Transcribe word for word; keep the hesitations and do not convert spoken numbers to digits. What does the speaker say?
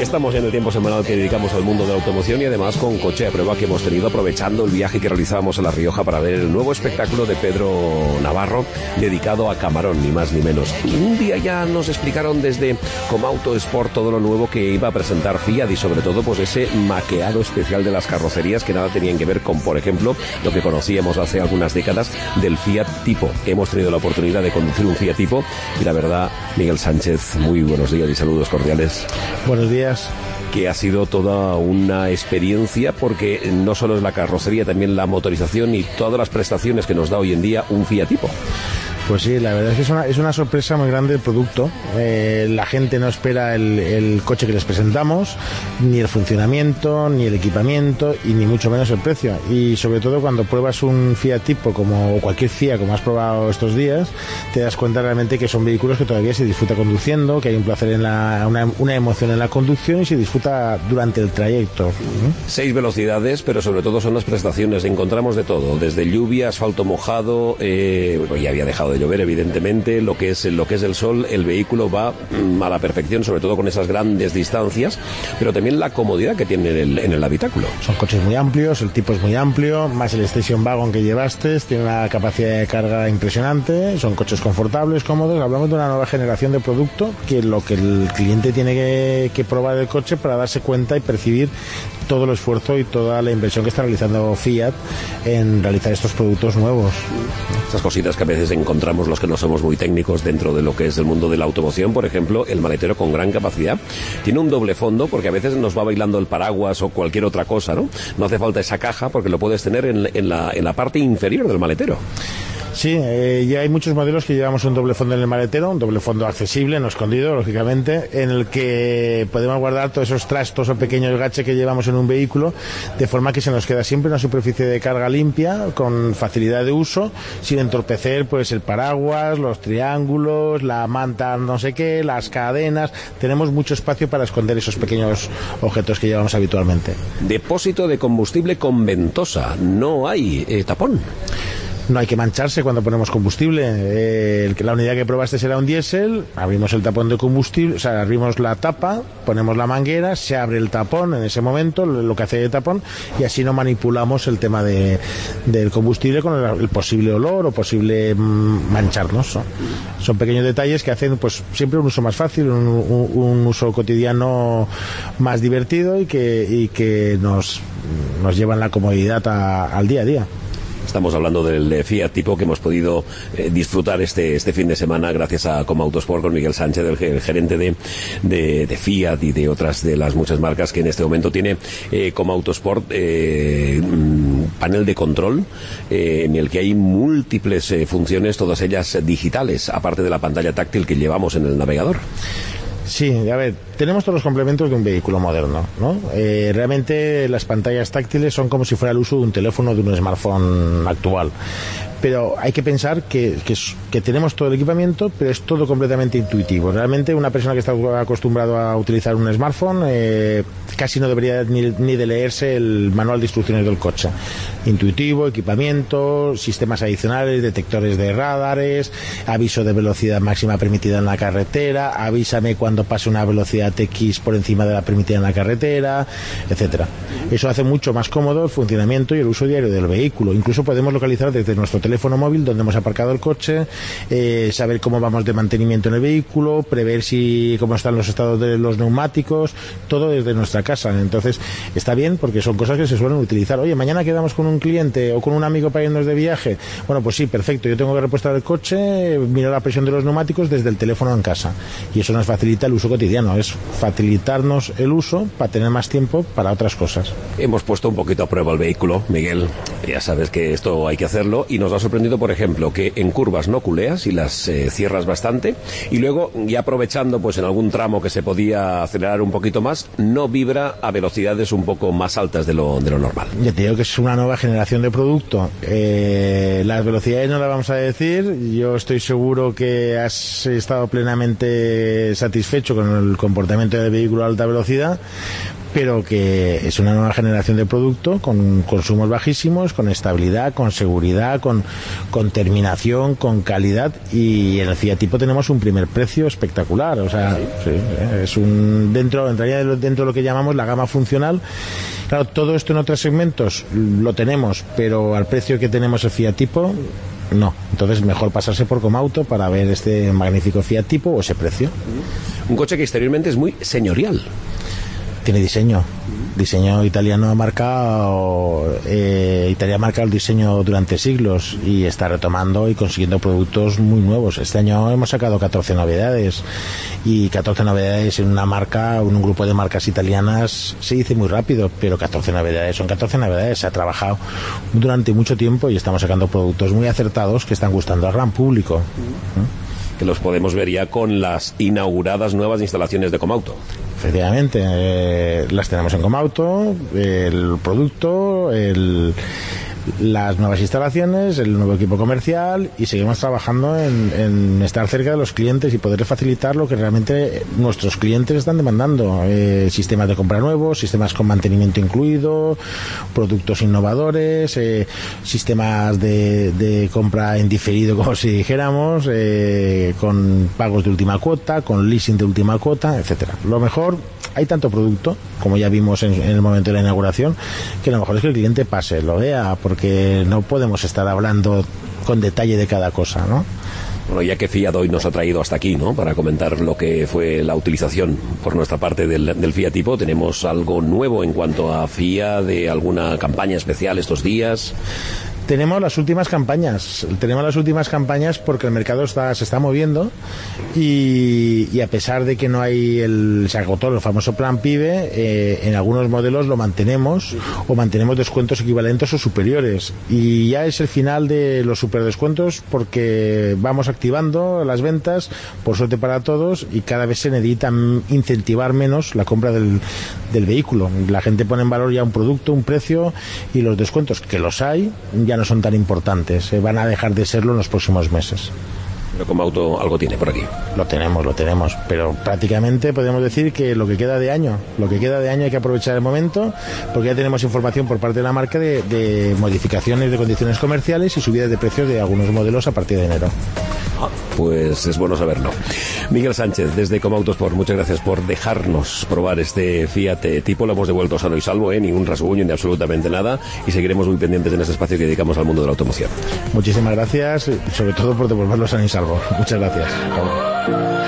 Estamos en el tiempo semanal que dedicamos al mundo de la automoción y además con coche a prueba que hemos tenido aprovechando el viaje que realizábamos a La Rioja para ver el nuevo espectáculo de Pedro Navarro dedicado a Camarón, ni más ni menos. Y un día ya nos explicaron desde Comauto Sport todo lo nuevo que iba a presentar Fiat y sobre todo pues ese maqueado especial de las carrocerías que nada tenían que ver con, por ejemplo, lo que conocíamos hace algunas décadas del Fiat Tipo. Hemos tenido la oportunidad de conducir un Fiat Tipo y la verdad, Miguel Sánchez, muy buenos días y saludos cordiales. Buenos días. Que ha sido toda una experiencia porque no solo es la carrocería, también la motorización y todas las prestaciones que nos da hoy en día un Fiat Tipo. Pues sí, la verdad es que es una, es una sorpresa muy grande el producto. Eh, la gente no espera el, el coche que les presentamos, ni el funcionamiento, ni el equipamiento, y ni mucho menos el precio. Y sobre todo cuando pruebas un Fiat Tipo, como cualquier Fiat, como has probado estos días, te das cuenta realmente que son vehículos que todavía se disfruta conduciendo, que hay un placer en la, una, una emoción en la conducción y se disfruta durante el trayecto. ¿Mm? Seis velocidades, pero sobre todo son las prestaciones. Encontramos de todo, desde lluvia, asfalto mojado, eh, bueno, ya había dejado de llover evidentemente, lo que es lo que es el sol, el vehículo va a la perfección, sobre todo con esas grandes distancias, pero también la comodidad que tiene en el, en el habitáculo. Son coches muy amplios, el tipo es muy amplio, más el station wagon que llevaste, tiene una capacidad de carga impresionante, son coches confortables, cómodos. Hablamos de una nueva generación de producto que lo que el cliente tiene que, que probar el coche para darse cuenta y percibir todo el esfuerzo y toda la inversión que está realizando Fiat en realizar estos productos nuevos. Esas cositas que a veces encontramos los que no somos muy técnicos dentro de lo que es el mundo de la automoción. Por ejemplo, el maletero con gran capacidad tiene un doble fondo porque a veces nos va bailando el paraguas o cualquier otra cosa, ¿no? No hace falta esa caja porque lo puedes tener en, en, la, en la parte inferior del maletero. Sí, eh, ya hay muchos modelos que llevamos un doble fondo en el maletero, un doble fondo accesible, no escondido, lógicamente, en el que podemos guardar todos esos trastos o pequeños gaches que llevamos en un vehículo, de forma que se nos queda siempre una superficie de carga limpia, con facilidad de uso, sin entorpecer pues el paraguas, los triángulos, la manta no sé qué, las cadenas. Tenemos mucho espacio para esconder esos pequeños objetos que llevamos habitualmente. Depósito de combustible con ventosa, no hay eh, tapón. No hay que mancharse cuando ponemos combustible. Eh, la unidad que probaste será un diésel, abrimos el tapón de combustible, o sea, abrimos la tapa, ponemos la manguera, se abre el tapón en ese momento, lo que hace de tapón, y así no manipulamos el tema de, del combustible con el, el posible olor o posible mmm, mancharnos, ¿no? Son pequeños detalles que hacen pues siempre un uso más fácil, un, un, un uso cotidiano más divertido y que, y que nos, nos llevan la comodidad a, al día a día. Estamos hablando del Fiat Tipo que hemos podido eh, disfrutar este este fin de semana gracias a Comauto Sport con Miguel Sánchez, el, el gerente de, de, de Fiat y de otras de las muchas marcas que en este momento tiene eh, Comauto Sport, eh, un panel de control eh, en el que hay múltiples eh, funciones, todas ellas digitales, aparte de la pantalla táctil que llevamos en el navegador. Sí, a ver, tenemos todos los complementos de un vehículo moderno, ¿no? Eh, realmente las pantallas táctiles son como si fuera el uso de un teléfono, de un smartphone actual. Pero hay que pensar que, que, que tenemos todo el equipamiento, pero es todo completamente intuitivo. Realmente una persona que está acostumbrado a utilizar un smartphone eh, casi no debería ni, ni de leerse el manual de instrucciones del coche. Intuitivo, equipamiento, sistemas adicionales, detectores de radares, aviso de velocidad máxima permitida en la carretera, avísame cuando pase una velocidad X por encima de la permitida en la carretera, etcétera. Eso hace mucho más cómodo el funcionamiento y el uso diario del vehículo. Incluso podemos localizar desde nuestro teléfono teléfono móvil donde hemos aparcado el coche, eh, saber cómo vamos de mantenimiento en el vehículo, prever si cómo están los estados de los neumáticos, todo desde nuestra casa. Entonces está bien porque son cosas que se suelen utilizar. Oye, mañana quedamos con un cliente o con un amigo para irnos de viaje. Bueno, pues sí, perfecto, yo tengo que repostar el coche, mirar la presión de los neumáticos desde el teléfono en casa, y eso nos facilita el uso cotidiano, es facilitarnos el uso para tener más tiempo para otras cosas. Hemos puesto un poquito a prueba el vehículo, Miguel, ya sabes que esto hay que hacerlo, y nos ha sorprendido, por ejemplo, que en curvas no culeas y las eh, cierras bastante, y luego, ya aprovechando pues en algún tramo que se podía acelerar un poquito más, no vibra a velocidades un poco más altas de lo, de lo normal. Ya te digo que es una nueva generación de producto. Eh, las velocidades no las vamos a decir, yo estoy seguro que has estado plenamente satisfecho con el comportamiento del vehículo a alta velocidad, pero que es una nueva generación de producto con consumos bajísimos, con estabilidad, con seguridad, con, con terminación, con calidad, y en el Fiat Tipo tenemos un primer precio espectacular. O sea, sí, es un dentro, en realidad dentro de lo que llamamos la gama funcional. Claro, todo esto en otros segmentos lo tenemos, pero al precio que tenemos el Fiat Tipo, no. Entonces mejor pasarse por Comauto para ver este magnífico Fiat Tipo o ese precio. Un coche que exteriormente es muy señorial. Tiene diseño. Diseño italiano ha marcado, eh, Italia ha marcado el diseño durante siglos y está retomando y consiguiendo productos muy nuevos. Este año hemos sacado catorce novedades, y catorce novedades en una marca, en un grupo de marcas italianas, se dice muy rápido, pero catorce novedades son catorce novedades. Se ha trabajado durante mucho tiempo y estamos sacando productos muy acertados que están gustando al gran público. ¿Mm? Que los podemos ver ya con las inauguradas nuevas instalaciones de Comauto. Efectivamente, eh, las tenemos en Comauto, el producto, el, las nuevas instalaciones, el nuevo equipo comercial, y seguimos trabajando en, en estar cerca de los clientes y poderles facilitar lo que realmente nuestros clientes están demandando. Eh, sistemas de compra nuevos, sistemas con mantenimiento incluido, productos innovadores, eh, sistemas de, de compra en diferido, como si dijéramos, eh, con pagos de última cuota, con leasing de última cuota, etcétera. Lo mejor, hay tanto producto, como ya vimos en, en el momento de la inauguración, que lo mejor es que el cliente pase, lo vea, porque no podemos estar hablando con detalle de cada cosa, ¿no? Bueno, ya que Fiat hoy nos ha traído hasta aquí, ¿no?, para comentar lo que fue la utilización por nuestra parte del, del Fiat Tipo, ¿tenemos algo nuevo en cuanto a Fiat, de alguna campaña especial estos días? Tenemos las últimas campañas, tenemos las últimas campañas porque el mercado está, se está moviendo, y, y a pesar de que no hay el, se agotó el famoso plan PIBE, eh, en algunos modelos lo mantenemos, o mantenemos descuentos equivalentes o superiores, y ya es el final de los superdescuentos porque vamos activando las ventas, por suerte para todos, y cada vez se necesita incentivar menos la compra del, del vehículo. La gente pone en valor ya un producto, un precio, y los descuentos, que los hay, ya no son tan importantes, eh, van a dejar de serlo en los próximos meses. Pero Comauto algo tiene por aquí. Lo tenemos, lo tenemos, pero prácticamente podemos decir que lo que queda de año, lo que queda de año hay que aprovechar el momento, porque ya tenemos información por parte de la marca de, de modificaciones de condiciones comerciales y subidas de precios de algunos modelos a partir de enero. Ah, pues es bueno saberlo. Miguel Sánchez, desde Comautosport, muchas gracias por dejarnos probar este Fiat Tipo. Lo hemos devuelto sano y salvo, ¿eh? Ni un rasguño ni absolutamente nada, y seguiremos muy pendientes en este espacio que dedicamos al mundo de la automoción. Muchísimas gracias, sobre todo por devolverlo sano y salvo. Muchas gracias.